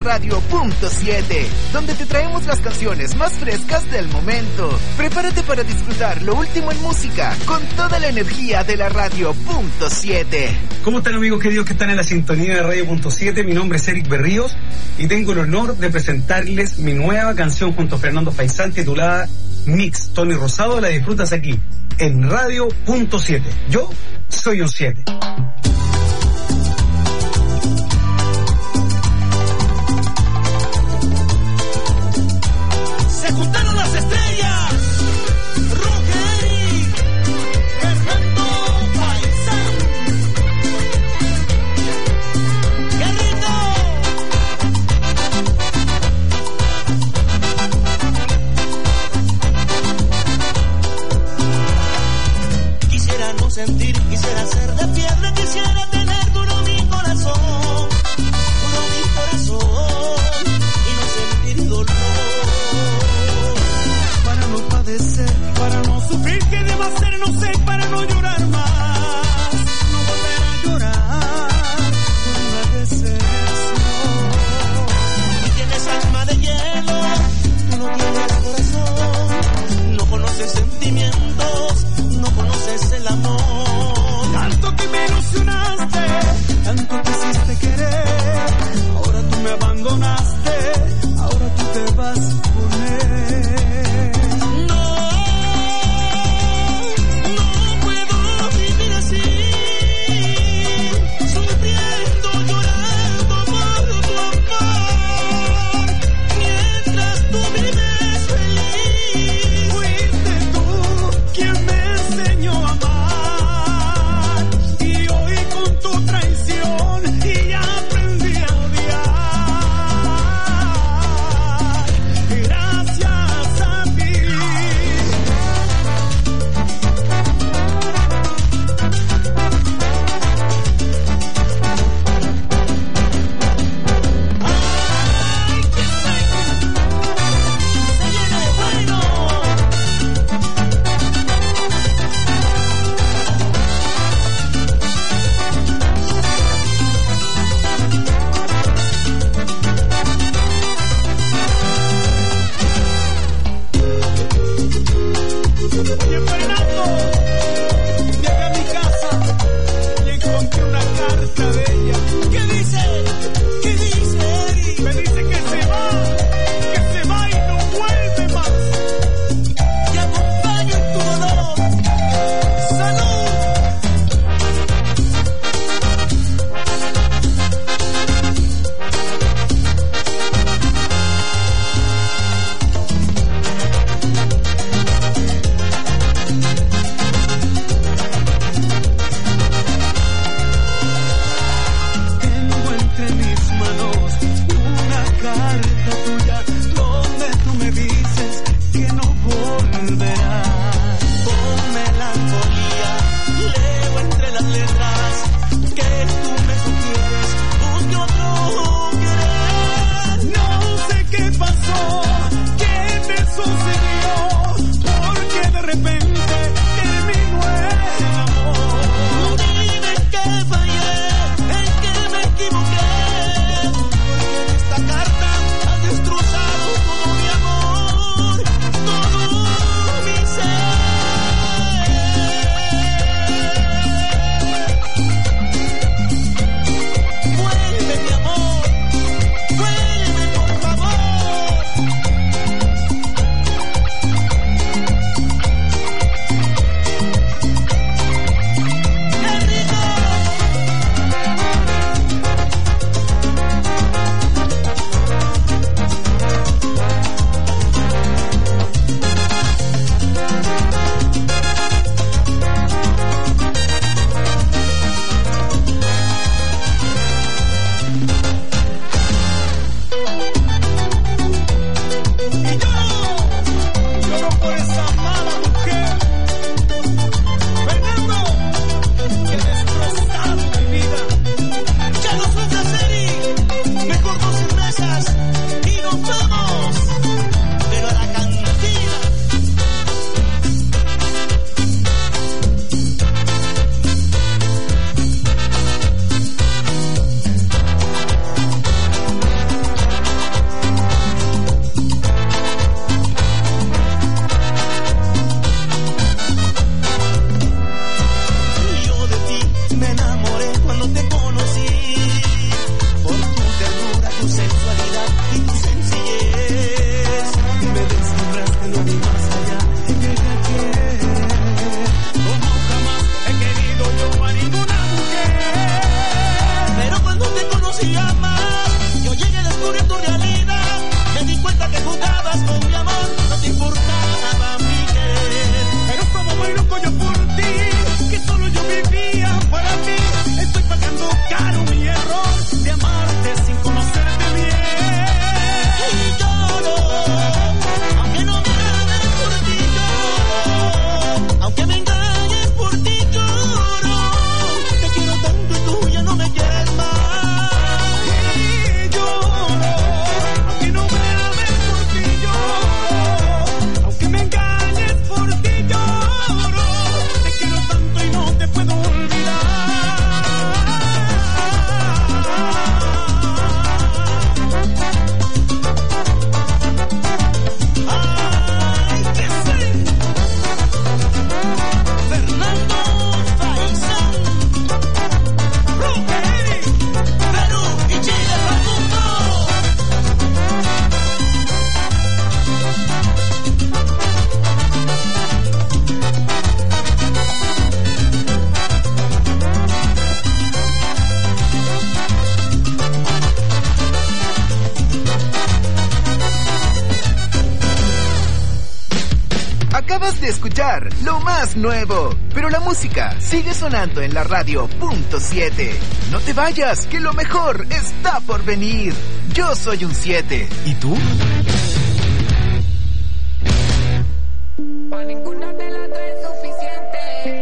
Radio.7, donde te traemos las canciones más frescas del momento. Prepárate para disfrutar lo último en música con toda la energía de la Radio.7. ¿Cómo están, amigos queridos que están en la sintonía de Radio.7? Mi nombre es Eric Berríos y tengo el honor de presentarles mi nueva canción junto a Fernando Faisán titulada Mix. Tony Rosado, la disfrutas aquí en Radio.7. Yo soy un 7. Se juntaron las estrellas, Roger y Fernando Faisán. ¡Qué rico! Quisiera no sentir, quisiera ser de piedra, quisiera tener duro mi corazón, y no sentir dolor. Para no padecer, para no sufrir, ¿qué debo hacer? No sé, para no llorar más, no volver a llorar por una decepción. Y tienes alma de hielo, tú no tienes corazón, no conoces sentimientos, no conoces el amor. Tanto que me ilusionaste, tanto quisiste querer, ahora tú me abandonaste, ahora tú te vas con él. tu sensualidad y tu sencillez. Me deslumbraste, no vi más allá. Te llegué a querer como jamás he querido yo a ninguna mujer. Pero cuando te conocí a amar, yo llegué a descubrir tu realidad. Me di cuenta que jugabas con mi amor, no te importaba mi querer. Pero como muy loco yo por ti, que solo yo vivía para mí. Estoy pagando caro mi error de amarte sin conocerte bien. Y lloro, aunque no me ames por ti lloro, aunque me engañes por ti lloro. Te quiero tanto y tú ya no me quieres más. Y lloro, aunque no me ames por ti lloro, aunque me engañes por ti lloro. Te quiero tanto y no te puedo olvidar. Ay, que sí. Fernando Faisán, Roqueri, Perú y Chile para el mundo. Acabas de escuchar lo más nuevo, pero la música sigue sonando en la radio .7. No te vayas, que lo mejor está por venir. Yo soy un 7. ¿Y tú? Pa' ninguna de las tres es suficiente.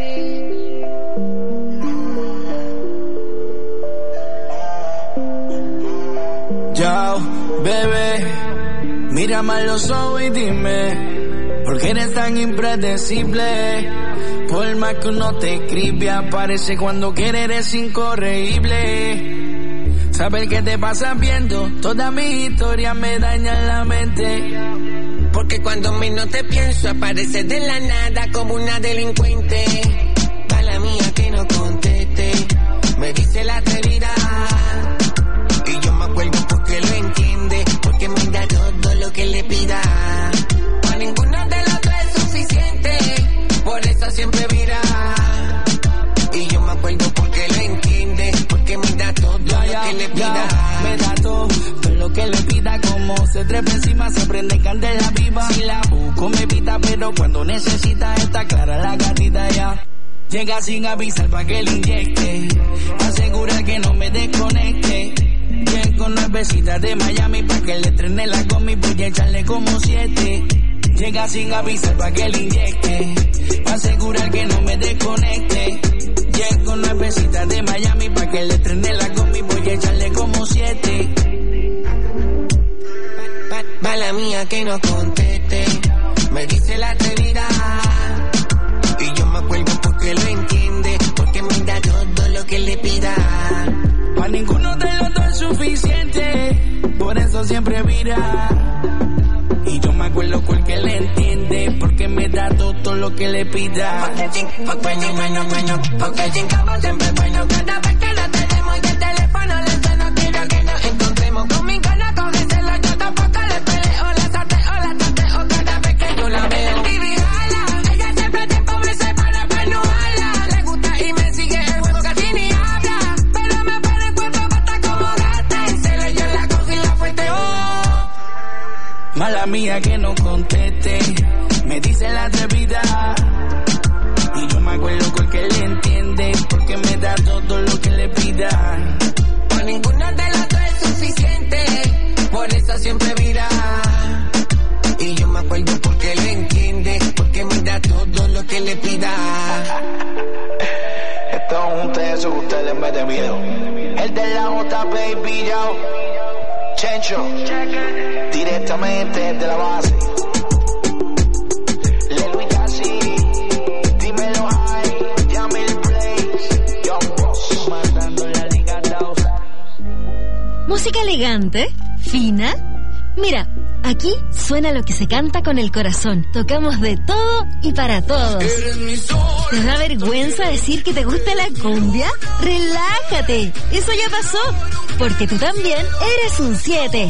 Yo, bebé, mírame a los ojos y dime, ¿por qué eres tan impredecible? Por más que uno te escribe, aparece cuando quiere, eres incorregible. Saber qué te pasa viendo, toda mi historia me daña la mente. Porque cuando menos te pienso, apareces de la nada como una delincuente. Mala mía que no conteste, me dice la atrevida. Y yo me acuerdo porque lo entiende, porque me da todo lo que le pida. A ninguna de las tres es suficiente, por eso siempre vira. Y yo me acuerdo porque lo entiende, porque me da todo lo que le pida. Me da todo lo que le pida, como se trepa encima, se prende candela viva. Si la busco me evita, pero cuando necesita está clara la gatita ya. Llega sin avisar pa' que le inyecte, asegura que no me desconecte. Llego nuevecita de Miami pa' que le estrene la gomi, voy a echarle como 7. Llega sin avisar pa' que le inyecte, pa' asegurar que no me desconecte. Llego nuevecita de Miami pa' que le estrene la gomi, voy a echarle como 7. Mala mía que no conteste, me dice la atrevida. Y yo me acuerdo porque lo entiende, porque me da todo lo que le pida. Pa' ninguno de los dos es suficiente, por eso siempre vira. Y yo me acuerdo porque le entiende, porque me da todo lo que le pida. Porque chingamos siempre bueno. Cada vez que lo tenemos y el teléfono le suena, quiero que nos encontremos. Con mi gana cógeselo, yo tampoco le peleo. La tateo, cada vez que yo la veo. Vivi jala, ella siempre tiempo me separa pa' no jala. Le gusta y me sigue el juego, casi ni habla. Pero me pone cuando bata como gata. En celo yo la cojo y la fuerte, oh. Mala mía que no conteste, me dice la atrevida. Y yo me acuerdo porque le entiende, porque me da todo lo que le pida. Por ninguna de las tres es suficiente, por eso siempre vira. Y yo me acuerdo porque le entiende, porque me da todo lo que le pida. Esto es un teso que usted le mete miedo. El de la J, baby, yo. Chencho, directamente desde la base. Música elegante, fina, Mira, aquí suena lo que se canta con el corazón. Tocamos de todo y para todos. ¿Te da vergüenza decir que te gusta la cumbia? ¡Relájate! Eso ya pasó, porque tú también eres un 7.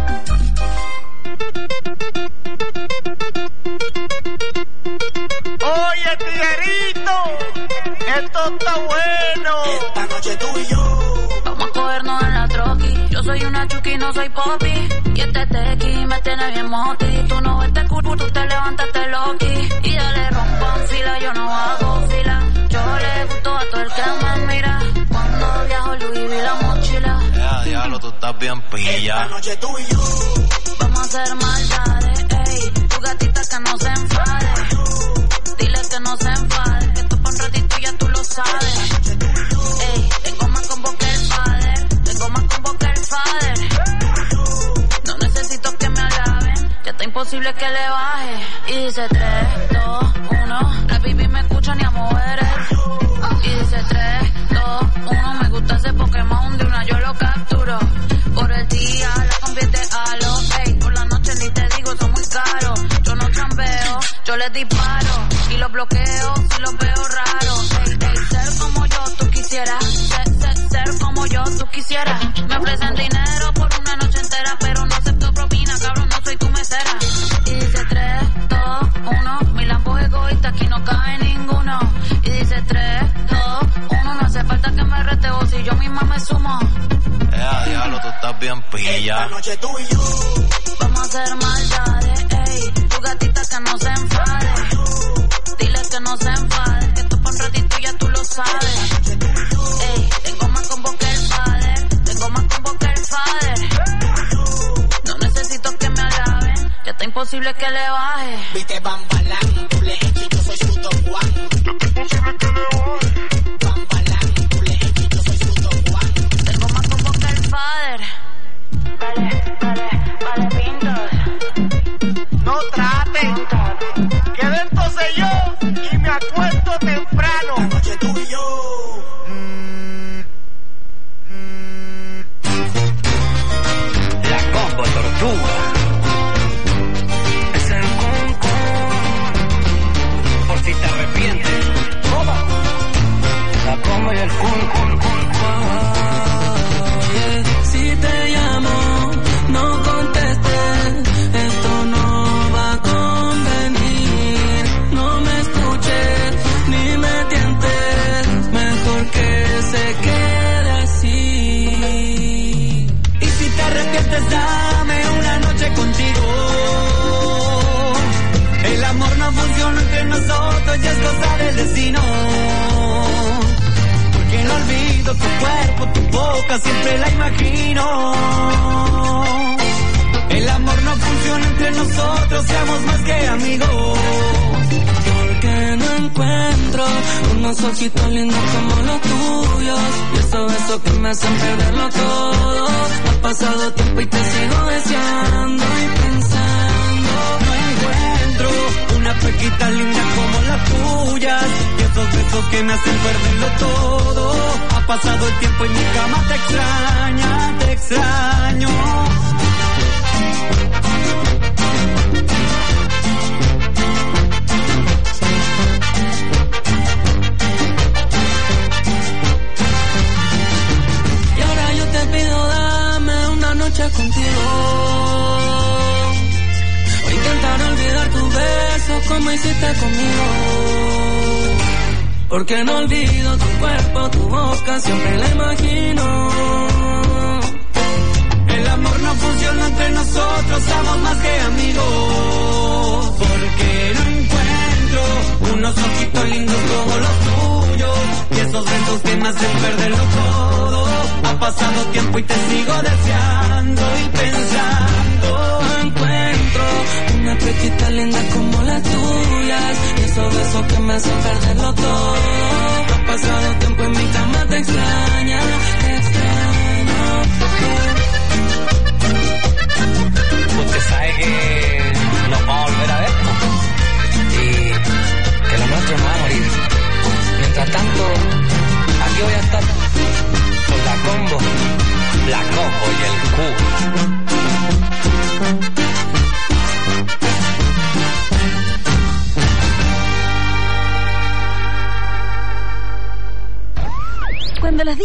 Oye, tiguerito, esto está bueno. Esta noche tú y yo vamos a cogernos en la troqui. Yo soy una chuki, no soy popi. Y este tequi me tiene bien moti. Tú no ves este culo, tú te levantas, te loqui. Y dale rompan fila, yo no hago fila. Yo le gusto a todo el que me mira. Cuando viajo Louis vi la mochila. Diablo, tú estás bien pilla. Esta noche tú y yo vamos a hacer maldades, ey. Tu gatita que no se enfade. Dile que no se enfade. Que esto pa' un ratito ya tú lo sabes. Ey, tengo más combo que el father. Tengo más combo que el father. No necesito que me alaben. Ya está imposible que le baje. Y dice 3, 2, 1. La pipi me escucha ni a mover. Y dice 3, 2, 1. Me gusta ese Pokémon de una yo lo capturo. Por el día la convierte a los ey. Por la noche ni te digo, son muy caros. Yo no chambeo, yo les disparo. Y los bloqueo si los veo raros. Ey, ey, ser como yo tú quisieras. Ser como yo tú quisieras. Me ofrecen dinero por una noche entera, pero no acepto propina, cabrón, no soy tu mesera. Y dice 3, 2, 1. Mi lambo es egoísta, aquí no cabe ninguno. Y dice 3, 2, 1. No hace falta que me reteo si yo misma me sumo. Diablo, tú estás bien pilla. Esta noche tú y yo vamos a hacer maldades, ey. Tu gatita que no se enfade. Dile que no se enfade. Que esto pa' un ratito ya tú lo sabes. Ey, tengo más combo que el father. Tengo más combo que el father. No necesito que me alaben. Ya está imposible que le baje. Viste Bambalán, tú le echas, yo soy su Don Juan. Ya está imposible que le baje. Bambalán, tú le echas, yo soy su Don Juan. Tengo más combo que el father. Vale, pintos. No traten, que dentro sé yo y me acuesto temprano. Esta noche tú y yo. La combo tortuga. Es el con. Por si te arrepientes. La combo y el con. Si te llamo, no contestes, esto no va a convenir. No me escuches, ni me tientes, mejor que se quede así. Y si te arrepientes, dame una noche contigo. El amor no funciona entre nosotros, ya es cosa del destino. Que no olvido tu cuerpo, tu boca, siempre la imagino. El amor no funciona entre nosotros, seamos más que amigos. Porque no encuentro unos ojitos lindos como los tuyos. Y esos besos que me hacen perderlo todo. Ha pasado tiempo y te sigo deseando y pensando. No encuentro una pequita linda como las tuyas. Y esos besos que me hacen perderlo todo. Ha pasado el tiempo y mi cama te extraña, te extraño. Y ahora yo te pido, dame una noche contigo. O intentar olvidar tus besos como hiciste conmigo. Porque no olvido tu cuerpo, tu boca, siempre la imagino. El amor no funciona entre nosotros, somos más que amigos. Porque no encuentro unos ojitos lindos como los tuyos. Y esos besos que me hacen perderlo todo. Ha pasado tiempo y te sigo deseando y pensando. No encuentro una pechita linda como las tuyas. Y esos besos que me hacen perderlo todo. Ha pasado tiempo y mi cama te extraña, te extraño. Usted sabe que nos vamos a volver a ver, ¿no? Y que lo nuestro no va a morir. Mientras tanto, aquí voy a estar con la combo y el Q.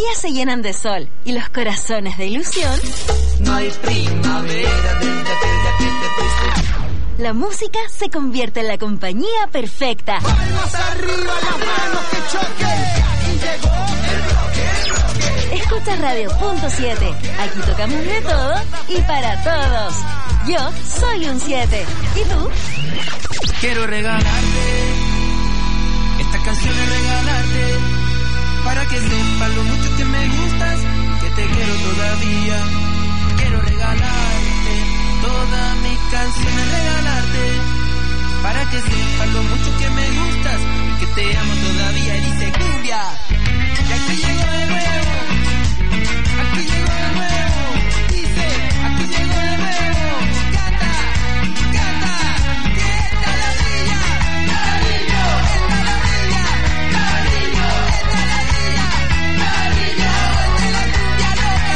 días se llenan de sol y los corazones de ilusión, No hay primavera desde aquella que te fuiste. la música se convierte en la compañía perfecta. Palmas arriba, las manos que choquen. Y llegó el roque. Escucha Radio.7. Aquí tocamos de todo y para todos. Yo soy un 7. ¿Y tú? Quiero regalarte esta canción, es regalarte para que sepas lo mucho que me gustas, que te quiero todavía. Quiero regalarte todas mis canciones, regalarte para que sepas lo mucho que me gustas y que te amo todavía. Y dice cumbia, y aquí llego de nuevo, aquí llego de nuevo, dice, aquí llego de nuevo, canta, canta, y esta la brilla, cariño, esta la brilla, cariño, esta la brilla, cariño, esta la cumbia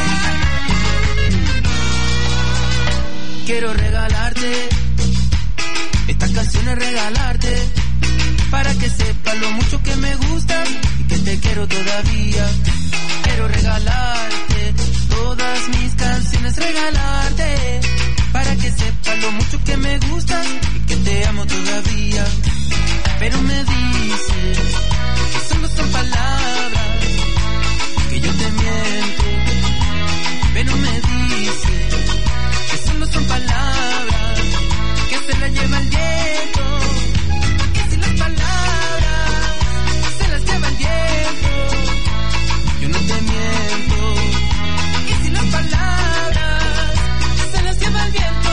loca. Quiero regalarte estas canciones, regalarte para que sepas lo mucho que me gustan y que te quiero todavía. Quiero regalarte todas mis canciones, regalarte para que sepas lo mucho que me gustan y que te amo todavía. Pero me dices que solo son palabras, que yo te miento. Pero me dices que solo son palabras, que se las lleva el viento. Que si las palabras se las lleva el viento, yo no te miento. Que si las palabras se las lleva el viento,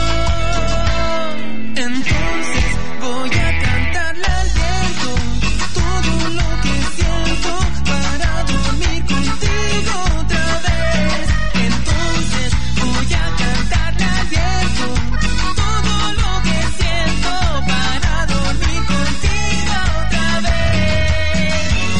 entonces voy a cantarle al viento todo lo que siento para dormir contigo otra vez. Entonces voy a cantarle al viento todo lo que siento para dormir contigo otra vez.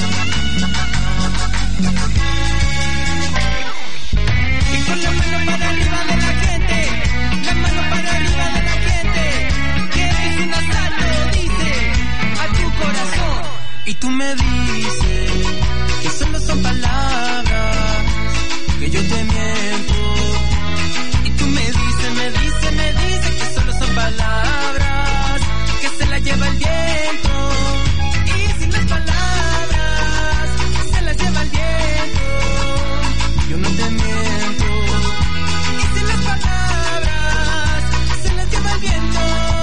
Y con la mano para arriba de la gente, la mano para arriba de la gente, que esto es un asalto, dice, a tu corazón. Y tú me dices que solo son palabras, que yo te miento. Y tú me dices que solo son palabras, que se las lleva el viento. Y si las palabras se las lleva el viento, yo no te miento. Y si las palabras se las lleva el viento,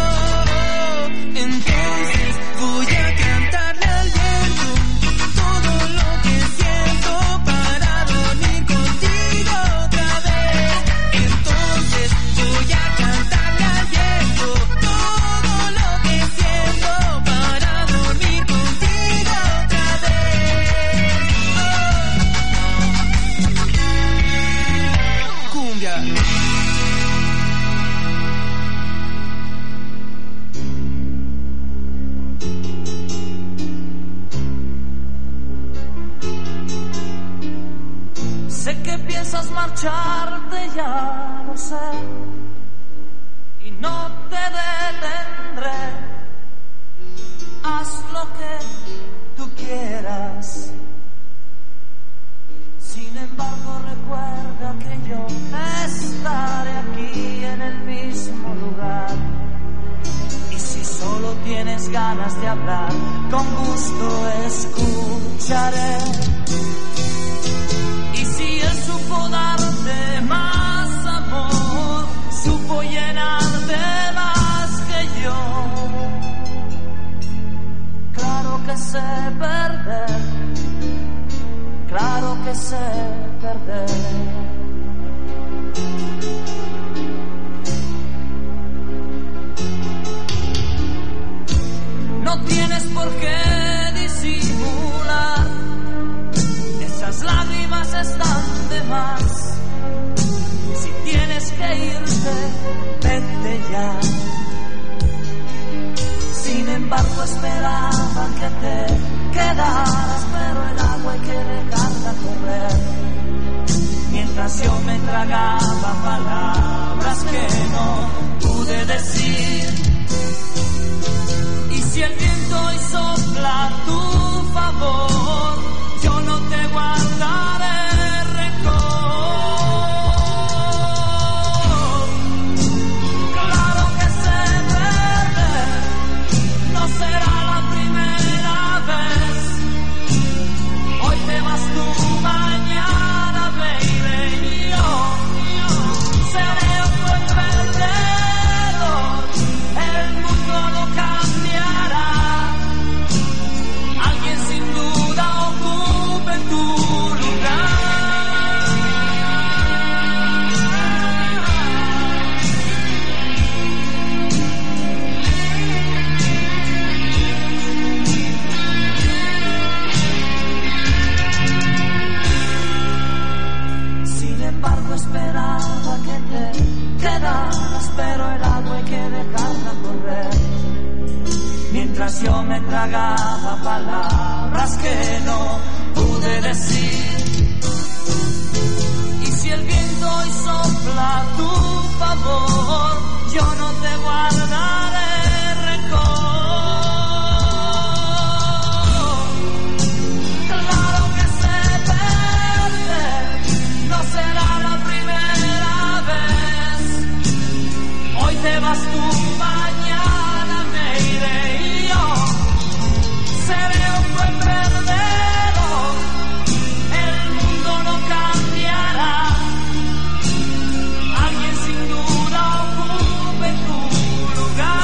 entonces voy a cantarle al viento todo lo que siento para dormir contigo otra vez. Entonces voy a cantarle al viento todo lo que siento para dormir contigo otra vez. Oh. Cumbia. Sé que piensas marcharte, ya lo sé, y no te detendré. Haz lo que tú quieras. Sin embargo, recuerda que yo estaré aquí en el mismo lugar. Y si solo tienes ganas de hablar, con gusto escucharé. Y si él supo darte más amor, supo llenarte más que yo. Claro que sé perder, claro que sé perder. No tienes por qué disimular, esas lágrimas están de más. Si tienes que irte, vete ya. Sin embargo, esperaba que te quedaras, pero el agua hay que dejarla correr. Mientras mientras yo me tragaba palabras que no pude decir. Y si el viento hoy sopla a tu favor, yo no te guardaré rencor. Claro que sé perder, no será la primera vez. Hoy te vas tú, mañana me iré y yo seré un buen perdedor. El mundo no cambiará, alguien sin duda ocupe tu lugar.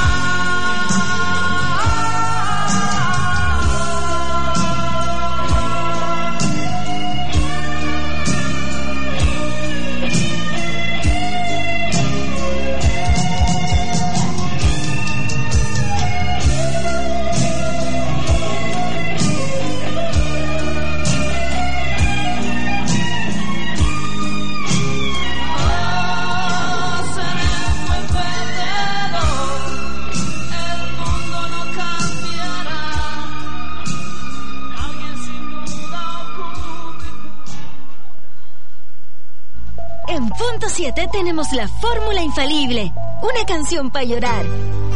En Punto 7 tenemos la fórmula infalible. Una canción para llorar.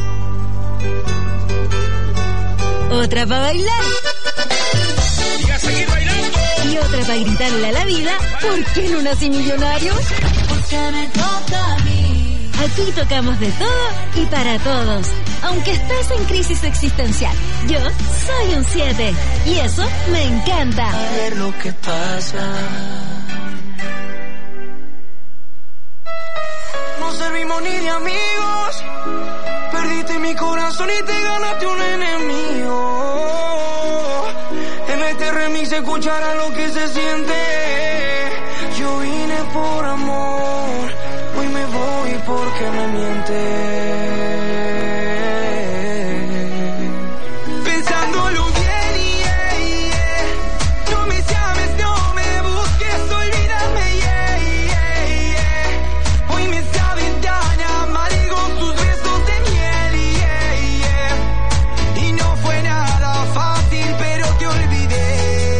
Otra para bailar. Y a seguir bailando. Y otra para gritarle a la vida: ¿por qué no nací millonario? Porque me toca a mí. Aquí tocamos de todo y para todos. Aunque estés en crisis existencial, yo soy un 7. Y eso me encanta. A ver lo que pasa. No servimos ni de amigos. Perdiste mi corazón y te ganaste un enemigo. En este remix escucharás lo que se siente. Yo vine por amor, hoy me voy porque me mientes. Pensándolo bien, no me llames, no me busques, olvídame, hoy me saben tan amargos tus besos de miel, y no fue nada fácil, pero te olvidé.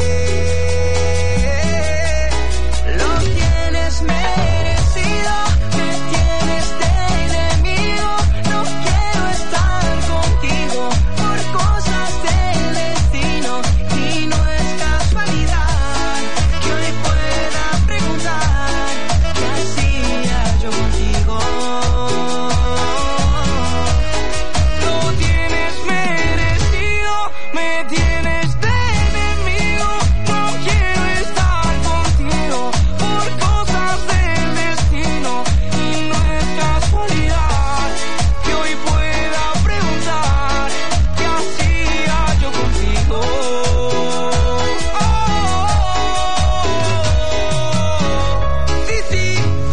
Lo tienes merecido, me tienes de enemigo, no quiero estar contigo por cosas del destino, y no es casualidad que hoy pueda preguntar qué hacía yo contigo. Lo tienes merecido, me tienes de enemigo, no quiero estar contigo por cosas del destino, y no es casualidad que hoy pueda preguntar qué hacía yo contigo. Sí, sí,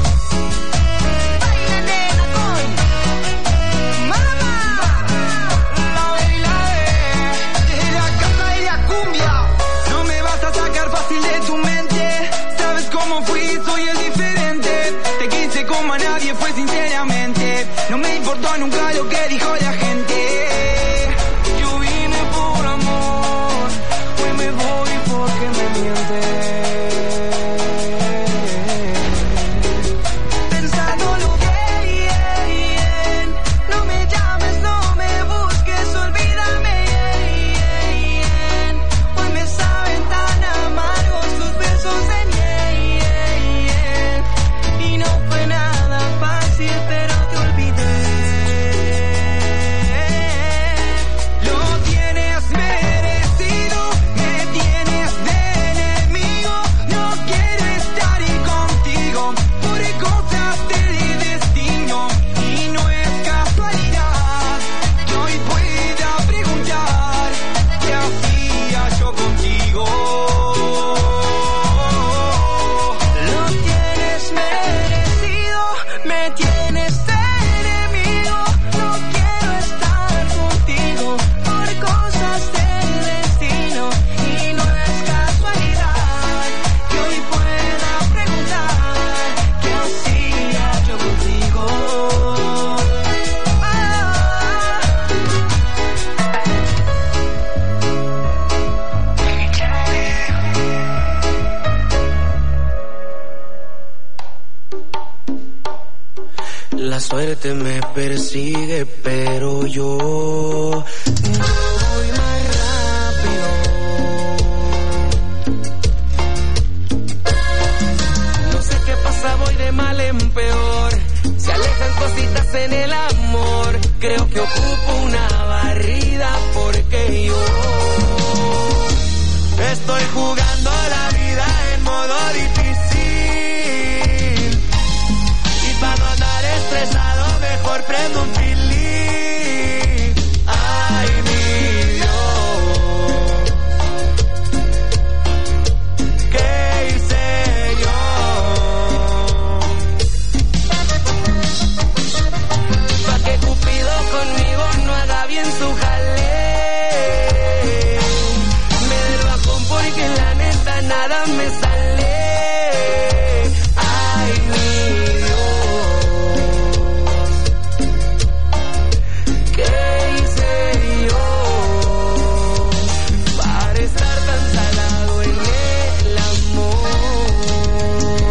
baila nena con mamá, la baila de la casa de la cumbia. No me vas a sacar fácil de tu mente, sabes cómo fui, soy el diferente. Te quise como a nadie fue sinceramente, no me importó nunca lo que dijo la gente. Yo vine por amor, hoy me voy porque me mientes. Pensándolo bien, no me llames, no me busques, olvídame, hoy me saben tan amargos tus besos de miel, y no fue nada fácil, pero te olvidé. suerte me persigue, pero yo voy más rápido. No sé qué pasa, voy de mal en peor. Se alejan cositas en el amor. Creo que ocupo una barrida porque yo estoy jugando la vida en modo difícil. Y para no andar estresado, mejor prendo un pilín. Ay, mi Dios, ¿qué hice yo? Pa' que Cupido conmigo no haga bien su jale. Me del bajón porque la neta nada me sale. Ay, mi Dios, ¿qué hice yo para estar tan salado en el amor?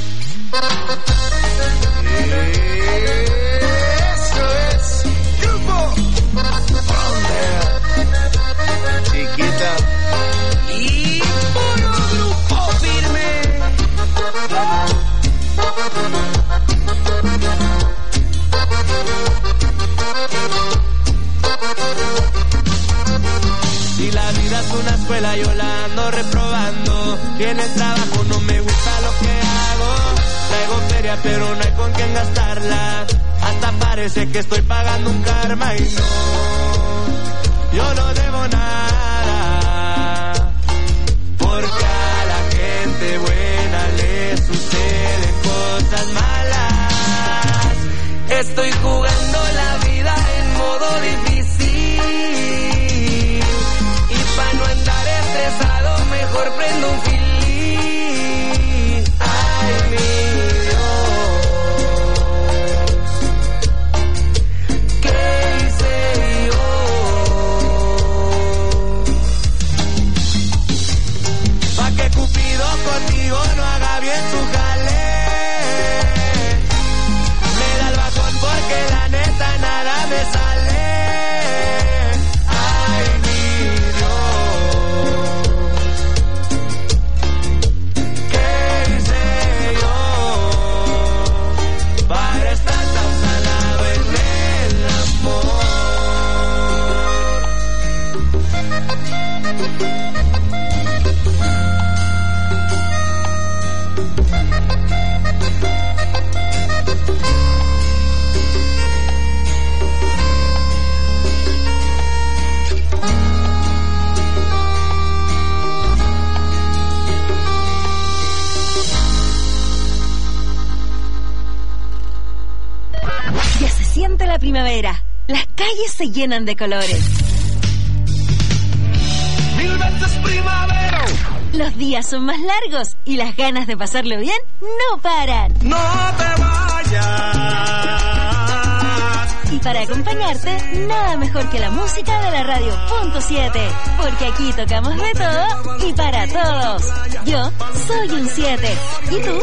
Eso es Grupo Frontera. Chiquita. Y puro grupo firme. Si la vida es una escuela, yo la ando reprobando. Y en el trabajo no me gusta lo que hago. Traigo feria, pero no hay con quién gastarla. Hasta parece que estoy pagando un karma y no, yo no debo nada. Porque a la gente buena le suceden cosas malas. Estoy jugando la vida en modo difícil. Y pa' no andar estresado, mejor prendo un filín. Ay, mi Dios, ¿qué hice yo? Pa' que Cupido conmigo no haga bien su jale. Me da el bajón porque la neta nada me sale. Ay, mi Dios, ¿qué hice yo para estar tan salado en el amor? Ya se siente la primavera. Las calles se llenan de colores. Mil veces primavera. Los días son más largos y las ganas de pasarlo bien no paran. No te vayas. Y para acompañarte, nada mejor que la música de la radio .7. Porque aquí tocamos de todo y para todos. Yo soy un 7. ¿Y tú?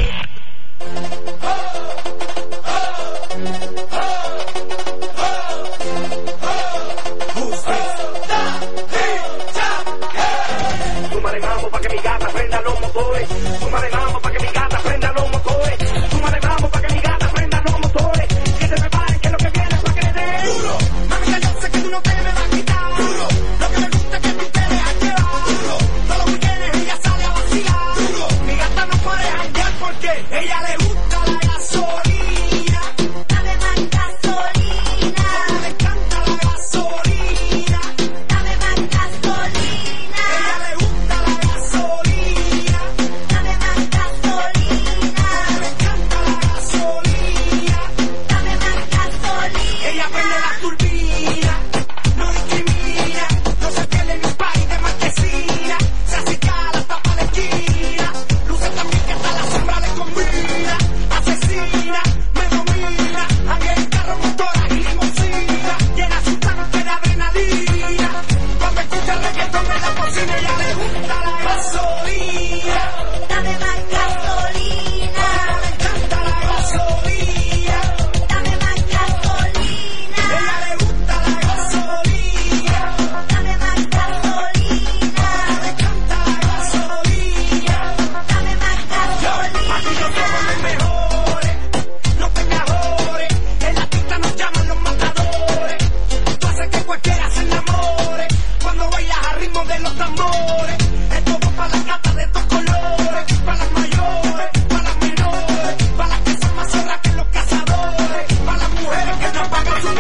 Súmale mambo pa' que mi gata prenda los motores. Súmale mambo pa' que mi gata prenda los motores. Súmale mambo pa' que mi gata prenda los motores. Que se preparen que lo que viene es pa' que le den duro. Mami, ya yo sé que tú no te me vas a quitar duro. Lo que me gusta es que tú te dejas llevar duro. Todos los weekends ella sale a vacilar duro. Mi gata no puede janguear porque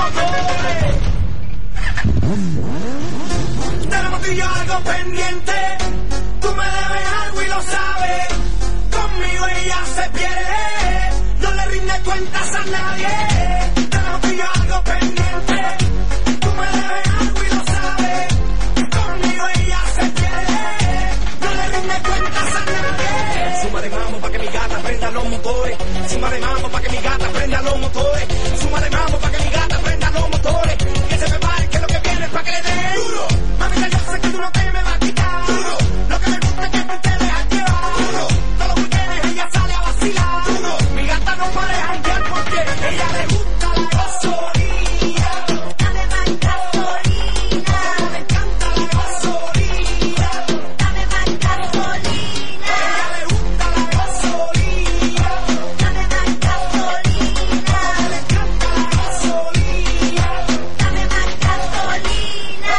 Tenemos tú y yo algo pendiente. Tú me debes algo y lo sabes. Conmigo ella se pierde. No le rinde cuentas a nadie. Tenemos tú y yo algo pendiente. Tú me debes algo y lo sabes. Conmigo ella se pierde. No le rinde cuentas a nadie. Suma de mambo pa' que mi gata prenda los motores. Suma de mambo pa' que mi gata prenda los motores. Suma de mambo pa' que mi gata prenda los motores. Que se prepare que lo que viene es pa' que le dé duro. Mamita, yo sé que tú no te me vas a quitar duro. Lo que me gusta es que tú te dejas llevar duro. Todos los weekends ella sale a vacilar duro. Mi gata no puede janguear porque ella le gusta la gasolina. Dame más gasolina. Me encanta la gasolina. Dame más gasolina. Ella le gusta la gasolina. Dame más gasolina. Le encanta la gasolina. Dame más gasolina.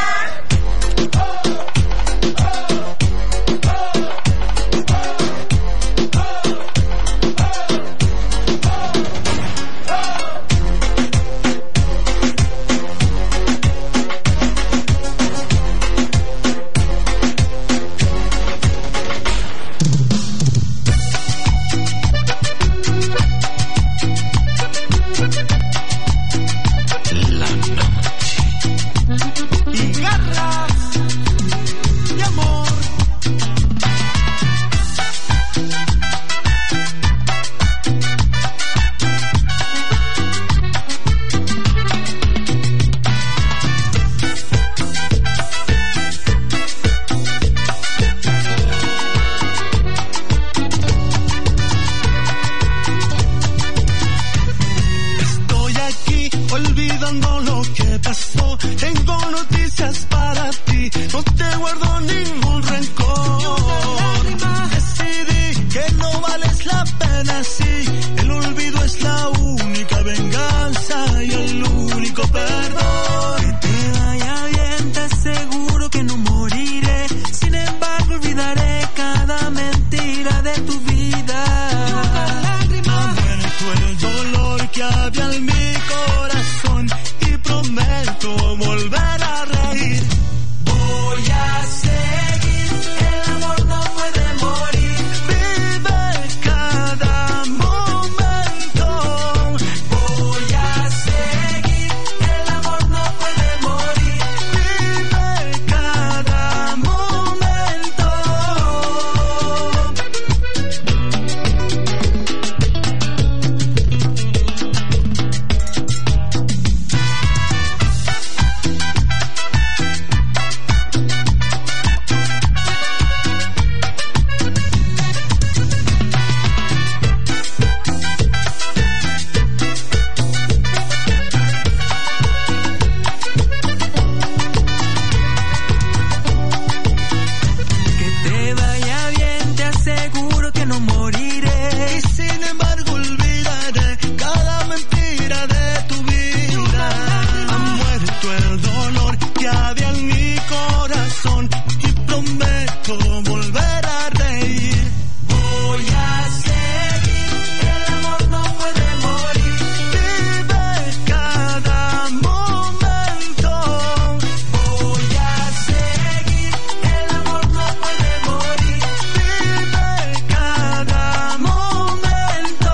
Y garras de amor. Estoy aquí olvidando lo que pasó. Tengo noticias para ti. No te guardo ningún rencor. Decidí que no vales la pena si el olvido es la única venganza y el único perdón. Que te vaya bien, te aseguro que no moriré. Sin embargo, olvidaré cada mentira de tu vida. Aumento el dolor que había en mi corazón y prometo volver a reír. Voy a seguir, el amor no puede morir. Vive cada momento. Voy a seguir, el amor no puede morir. Vive cada momento. Que te vaya bien, te aseguro que no moriré. Y sin embargo olvidaré cada mentira de tu vida. Ha muerto el dolor que había en mi corazón y prometo volver a reír. Voy a seguir, el amor no puede morir. Vive cada momento. Voy a seguir, el amor no puede morir. Vive cada momento.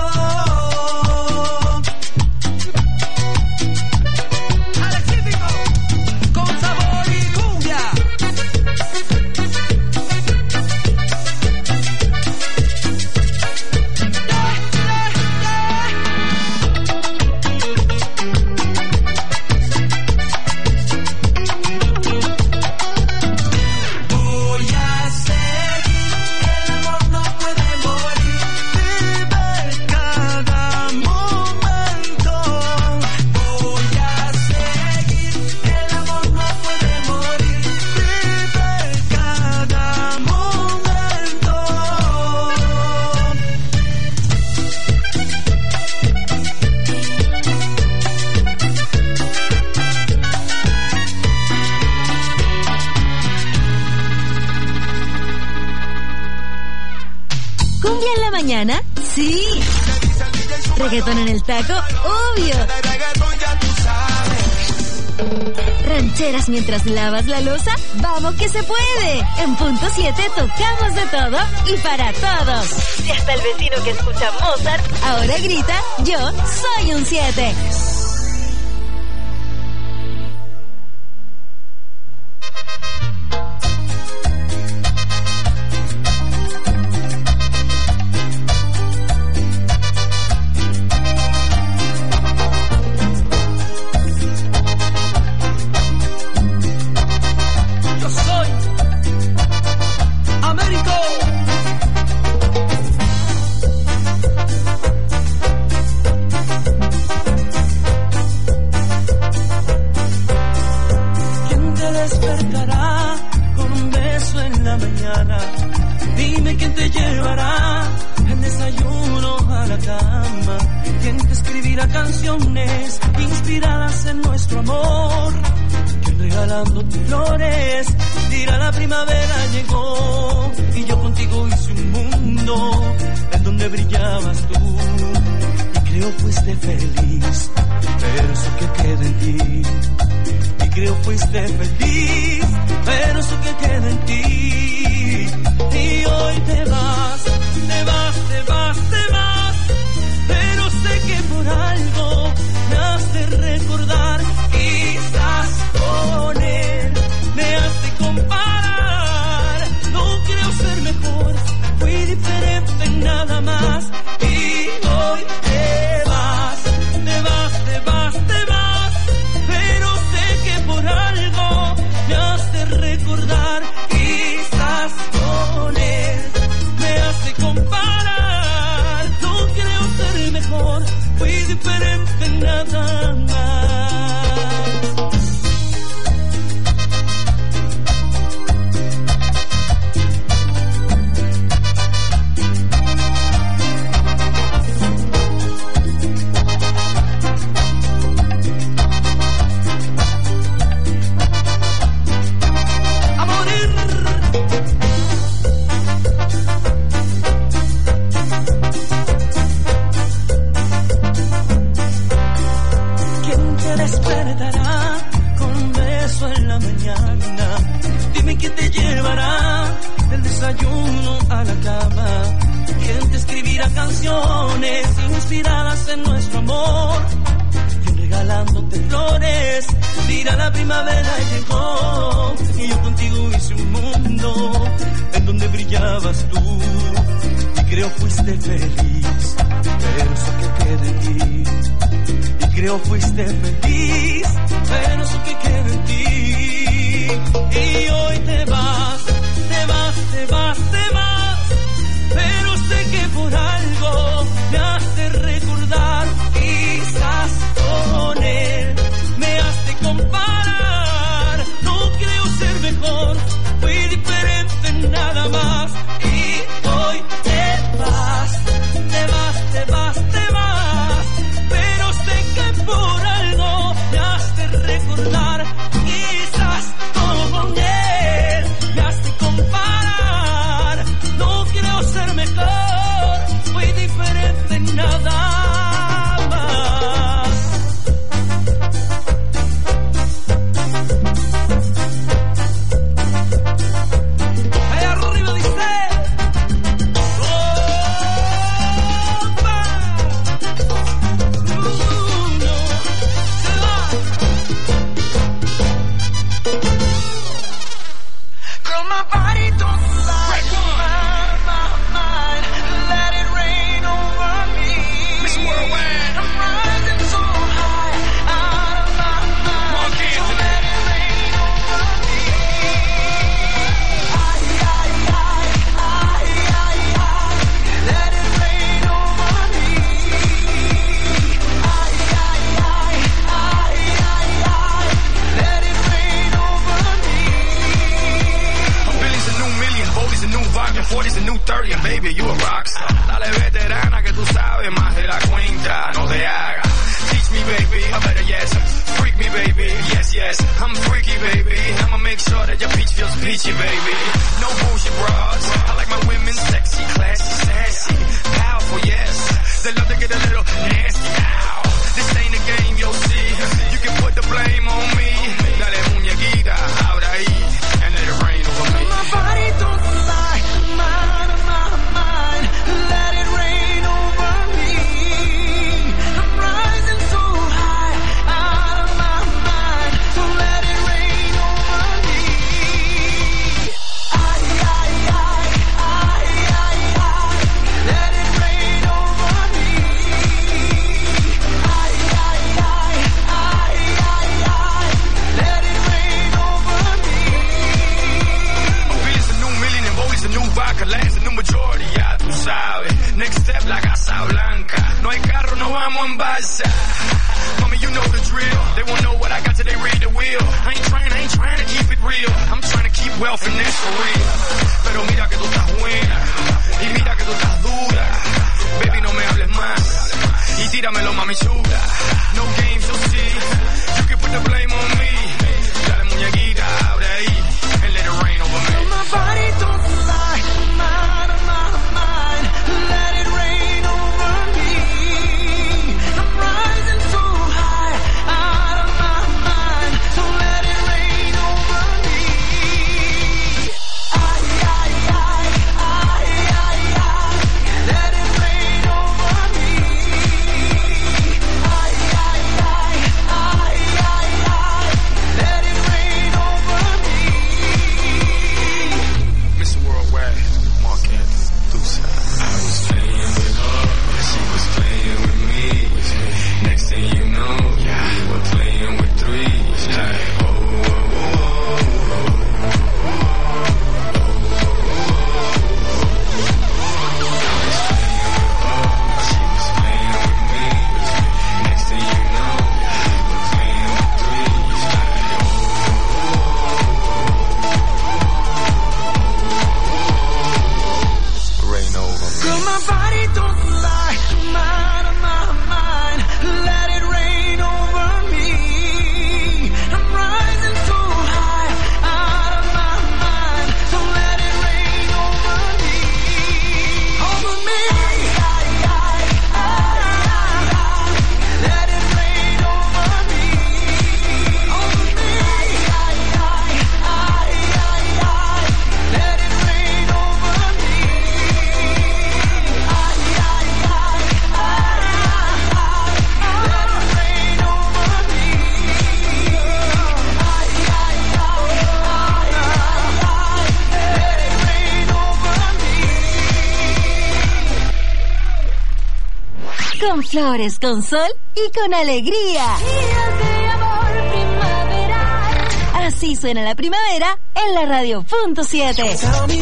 Alexífico, con sabor y cumbia. Voy a seguir, el amor no puede morir. Vive cada momento. Voy a seguir, el amor no puede morir. Vive cada momento. ¿Cumbia en la mañana? Sí. ¿Reggaetón en el taco? Obvio. De reggaetón ya tú sabes. borracheras mientras lavas la loza? ¡Vamos que se puede! En Punto 7 tocamos de todo y para todos. Y hasta el vecino que escucha Mozart ahora grita, yo soy un 7. This ain't a game, you'll see. You can put the blame on me. Dale, muñeca. pasa? Mommy, you know the drill. They won't know what I got till they read the wheel. I ain't trying to keep it real. I'm trying to keep wealth and that's for real. Pero mira que tú estás buena y mira que tú estás dura. Baby, no me hables más y tíramelo, mami chula. No games, you'll see. You can put the blame on me. Dale muñequita, abre ahí and let it rain over me. My body don't lie, I'm out of my mind. Let it rain over me. I'm rising so high, out of my mind. So let it rain over me. Ay, ay, ay, ay, ay, ay. Let it rain over me. Ay, ay, ay, ay, ay, ay. Let it rain over me. Mr. Worldwide, Mark Anthony, Deuce. I was playing with her, she was playing with me. Next thing you know, we were playing with three. Like, oh, oh, oh, she was playing with me. Next thing you know, we were playing with three. Like, rain over me. Girl, my body don't lie, I'm out of my mind. Let it rain over me. I'm rising so high, out of my mind. So let it rain over me. Over me. Ay, ay, ay, ay, ay. Let it rain over me. Over me. Ay, ay, ay, ay, ay. Let it rain over me. Ay, ay, ay, ay, ay. Let it rain over me. Ay, ay, ay, ay, ay. Let it rain over me. Con flores, con sol y con alegría. Así suena la primavera en la radio.7.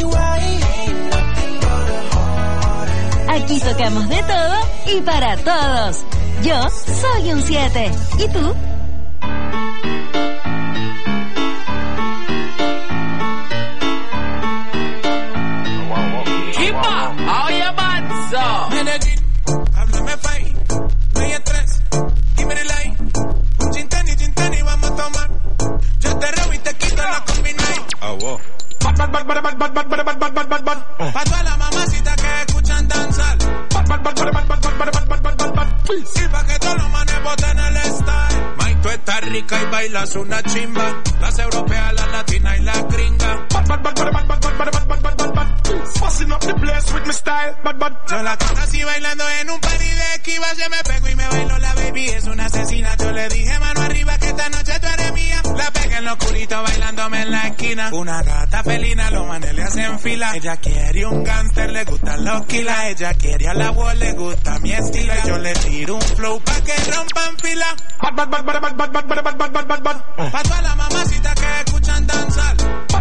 Aquí tocamos de todo y para todos. Yo soy un 7. ¿Y tú? Kimba, oye, banzo. Medellín, háblame fine, no hay estrés, give the line. Un gin tonic, vamos a tomar. Yo te robo y te quito la combination. Pa' todas las mamacitas que escuchan danzar. Y pa' que todos los manes boten el style. Mike, tú estás rica y bailas una chimba. Las europeas, las latinas y las gringas. Busting up the place with my style, Yo la conocí bailando en un party de Kiva. Se me pegó y me bailó la baby. Es una asesina. Yo le dije mano arriba que esta noche tú eres mía. La pegué en lo oscurito bailándome en la esquina. Una gata felina, los manes le hacen fila. Ella quiere un gangster, le gustan los kilas. Ella quiere a la voz, le gusta mi estilo. Y yo le tiro un flow pa' que rompan fila. Pa' todas las mamacitas que escuchan danzar.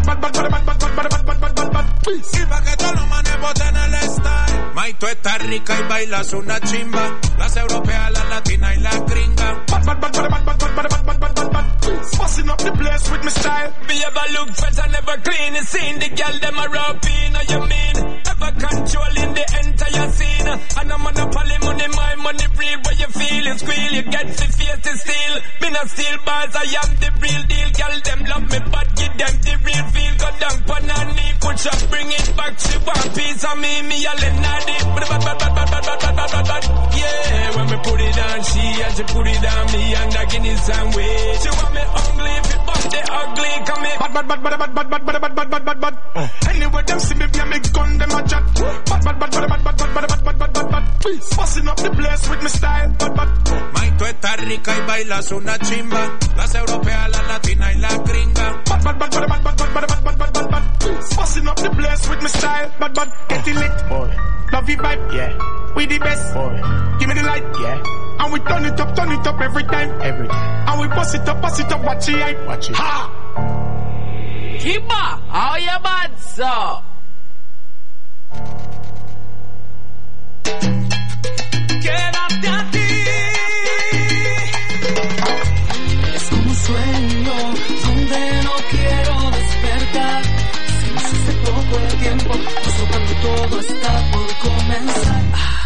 Y pa' que todos los manes boten el style. Mike, tú estás rica y bailas una chimba. Las europeas, las latinas y las gringas. Busting up the place with my style. Me ever look fresh and never clean. You seen the girl them a rapping, you mean? Ever controlling the entire scene. And I'm on a poly money, my money free. Where you feel it squeal, you get the face to steal. Me not steal bars, I am the real deal. Girl them love me, but give them the real feel. Go down panani, push up, bring it back. She want piece of me a lenadi. Yeah, when me put it on she and she put it on me and I give it some way. She want me ugly, if it bump the ugly, come here. Bad. Anyway, them see me, be a make gun, them a chat. Bad. Busting up the place with my style, bad. Mike, tú estás rica y bailas una chimba. Las europeas, las latinas y las gringas. Bad. Busting up the place with my style, bad. Getting lit, boy. Love you vibe, yeah. We the best, boy. Give me the light, yeah. And we turn it up every time. And we bust it up, watch it, hype. Watch it. Ha! Kimba, oye, banzo. Quédate aquí. tiempo, justo cuando todo está por comenzar.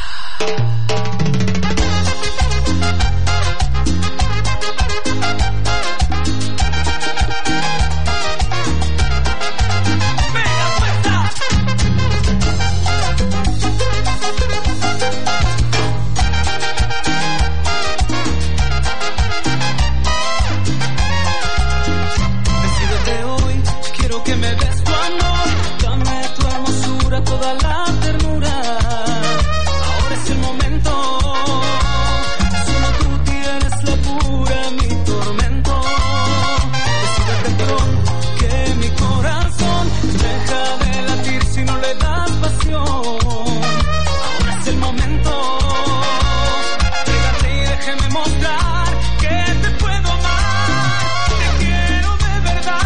Toda la ternura, ahora es el momento, solo tú tienes la pura, mi tormento. Decídete pronto que mi corazón deja de latir si no le das pasión. Ahora es el momento, pégate y déjeme mostrar que te puedo amar, te quiero de verdad.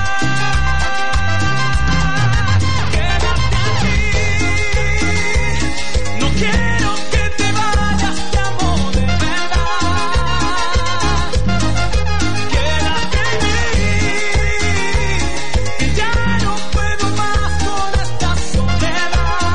Quiero que te vayas, te amo de verdad. Quédate en mí, que ya no puedo más con esta soledad.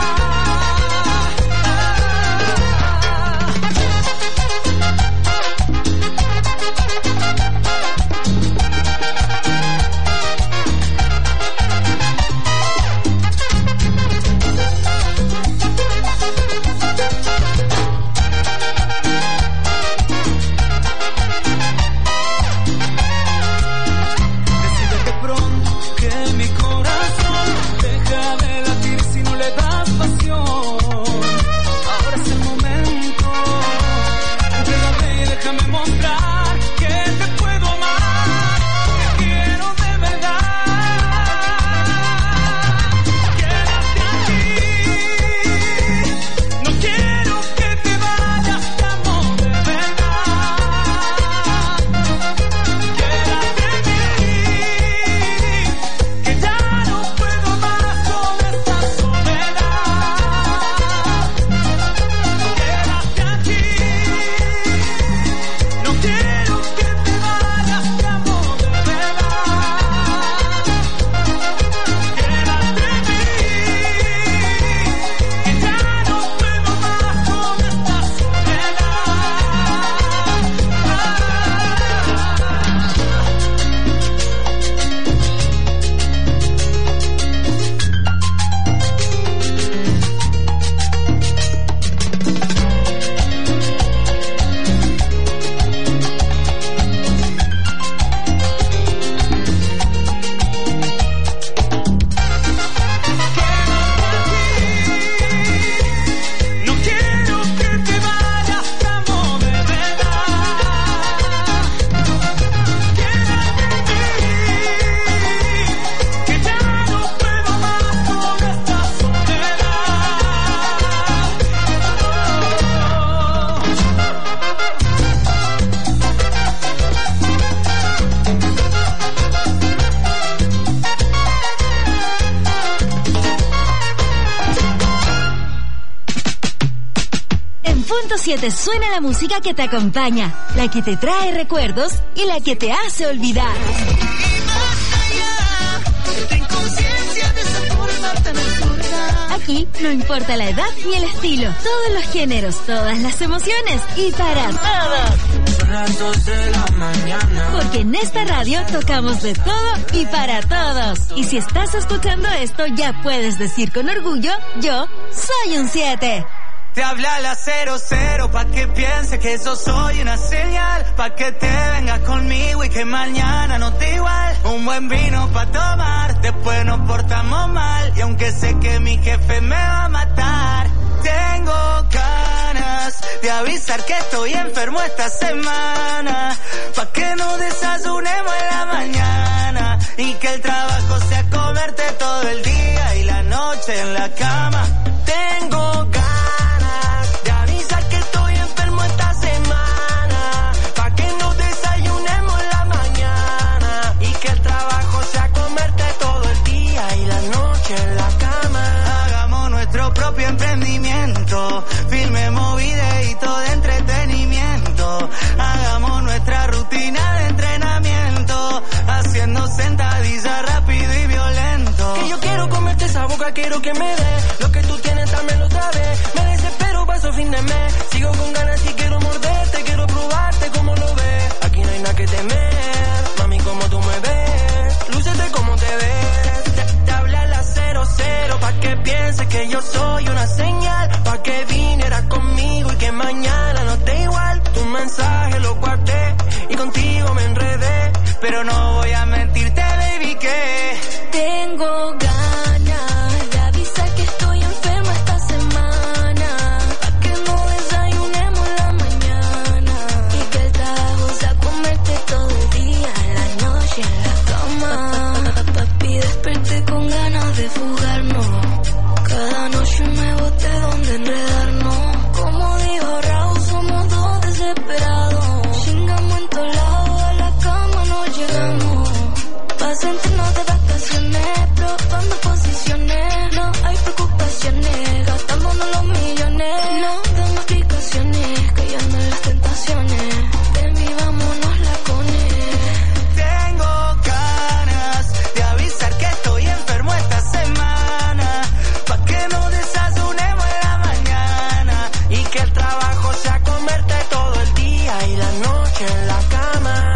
Suena la música que te acompaña, la que te trae recuerdos y la que te hace olvidar. Aquí no importa la edad ni el estilo, todos los géneros, todas las emociones y para todos. Porque en esta radio tocamos de todo y para todos. Y si estás escuchando esto, ya puedes decir con orgullo, yo soy un 7. Te habla la 00 pa' que piense que yo soy una señal, pa' que te vengas conmigo y que mañana no te igual. Un buen vino pa' tomar, después nos portamos mal. Y aunque sé que mi jefe me va a matar, tengo ganas de avisar que estoy enfermo esta semana, pa' que no desayunemos en la mañana y que el trabajo sea comerte todo el día y la noche en la cama. Tengo ganas de avisar que estoy enfermo esta semana, pa' que no desayunemos en la mañana y que el trabajo sea comerte todo el día y la noche en la cama. Hagamos nuestro propio emprendimiento, filmemos videitos de entretenimiento, hagamos nuestra rutina de entrenamiento, haciendo sentadillas rápido y violento. Que yo quiero comerte esa la boca quiero que me dé. Lo que tú tienes dámelo otra vez. Me desespero, paso fin de mes. Sigo con ganas y quiero morderte, quiero probarte como lo ves. Aquí no hay nada que temer, mami, como tú me ves. Lúcete como te ves. Te habla la 00 pa' que pienses que yo soy una señal. Pa' que vinieras conmigo y que mañana no esté igual. Tu mensaje lo guardé y contigo me enredé. Pero no voy a mentirte, baby, que tengo ganas de avisar que estoy enferma esta semana. Pa' que no desayunemos la mañana. Y que el trabajo sea comerte todo el día, la noche en la cama. Papi, desperté con ganas de fugarnos. Cada noche un nuevo té donde enredarnos. Como dijo Raúl, somos dos desesperados. Chingamos en todos lados, a la cama no llegamos. Pa' sentirnos de vacaciones, probando posiciones. No hay preocupaciones, gastándonos los millones. No damos explicaciones, cayendo en las tentaciones. De mí vámonos la cone. tengo ganas de avisar que estoy enfermo esta semana. Pa' que no desayunemos en la mañana. Y que el trabajo sea comerte todo el día y la noche en la cama.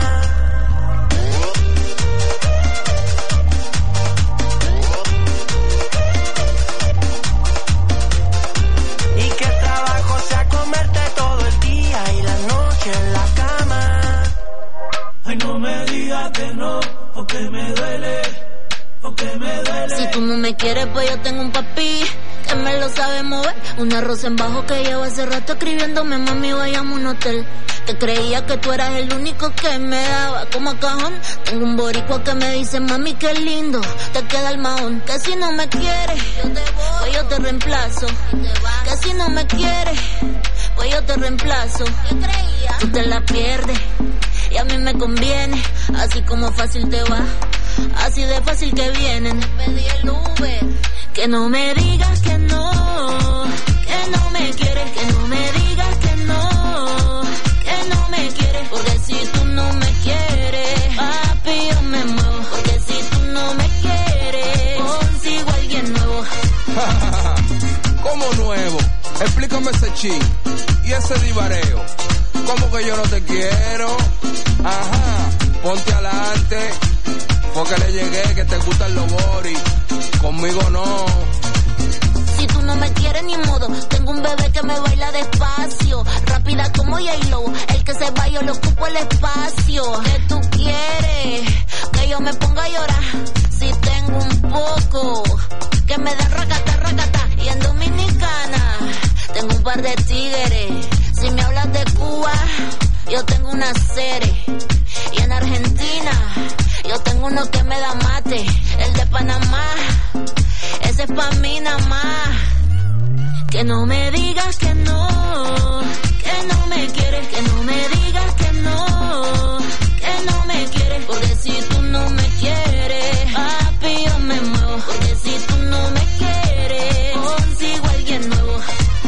Y que el trabajo sea comerte todo el día y la noche en la cama. Ay, no me digas que no, o que me duele, o que me duele. Si tú no me quieres, pues yo tengo un papi que me lo sabe mover. Un arroz en bajo que llevo hace rato escribiéndome, mami, vayamos a un hotel. Que creía que tú eras el único que me daba como cajón. Tengo un boricua que me dice, mami, qué lindo te queda el mahón. Que si no me quieres, pues yo te reemplazo. Que si no me quieres, pues yo te reemplazo. Tú te la pierdes y a mí me conviene. Así como fácil te va, así de fácil que vienen. Pedí el Uber. Que no me digas que no me quieres. Que no me digas que no me quieres. Porque si tú no me quieres, papi, yo me muevo. Porque si tú no me quieres, consigo a alguien nuevo. ¿Cómo nuevo? Explícame ese chin y ese divareo. ¿Cómo que yo no te quiero? Ajá, ponte adelante, porque le llegué que te gustan los boris. Conmigo no. Si tú no me quieres ni modo, tengo un bebé que me baila despacio, rápida como J-Lo, el que se va yo le ocupo el espacio. ¿Qué tú quieres? Que yo me ponga a llorar, si tengo un poco, que me den racata, racata. Y en Dominicana, tengo un par de tigres. Si me hablas de Cuba, yo tengo una serie. Y en Argentina, yo tengo uno que me da mate. El de Panamá, ese es pa' mí nada más. Que no me digas que no me quieres. Que no me digas que no me quieres. Porque si tú no me quieres, papi, yo me muevo. Porque si tú no me quieres, consigo a alguien nuevo.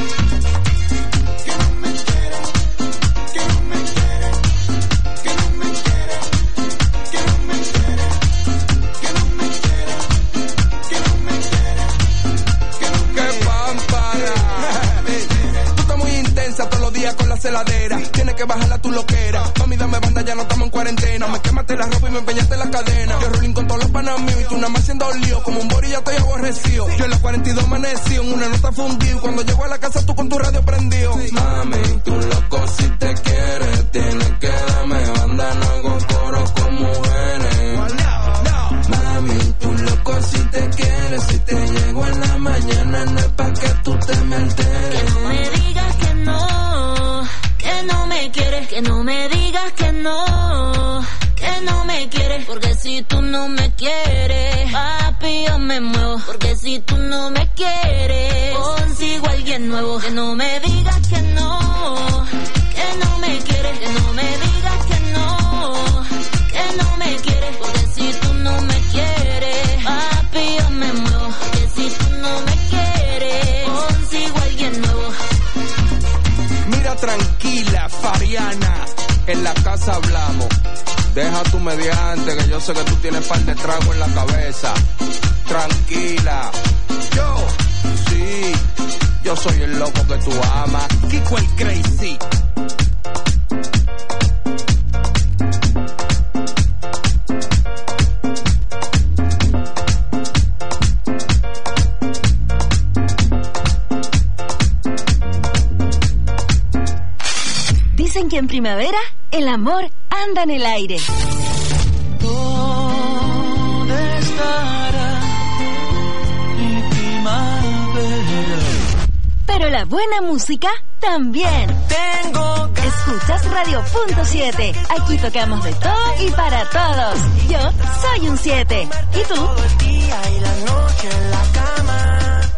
Todos los días con la celadera, tienes que bajarla tu loquera. Mami, dame banda, ya no estamos en cuarentena. Me quemaste la ropa y me empeñaste la cadena. Yo rolling con todos los panas míos y tú nada más haciendo lío. Como un bori ya estoy aborrecido. Yo en los 42 amaneció, en una nota fundido. Cuando llego a la casa tú con tu radio prendido. Mami, tú loco si te quieres, tienes que darme banda, no hago coro con mujeres. Mami, tú loco si te quieres, si te llego en la mañana no es pa' que tú te me alteres. Que no me digas que no me quieres. Que no me digas que no me quieres. Porque si tú no me quieres, papi, yo me muevo. Porque si tú no me quieres, consigo a alguien nuevo. Que no me digas que no me quieres. Que no me digas que no me quieres. Porque si tú no me quieres, papi, yo me muevo. Porque si tú no me quieres, consigo a alguien nuevo. Mira tranquila, Fariana, en la casa hablamos. Deja tu mediante, que yo sé que tú tienes par de trago en la cabeza. Tranquila, yo soy el loco que tú amas. Kiko el Crazy. Dicen que en primavera el amor anda en el aire. ¿Dónde estará mi primavera? Pero la buena música también. Escuchas Radio.7. Aquí tocamos de todo y para todos. Yo soy un 7. ¿Y tú? Todo el día y la noche en la cama.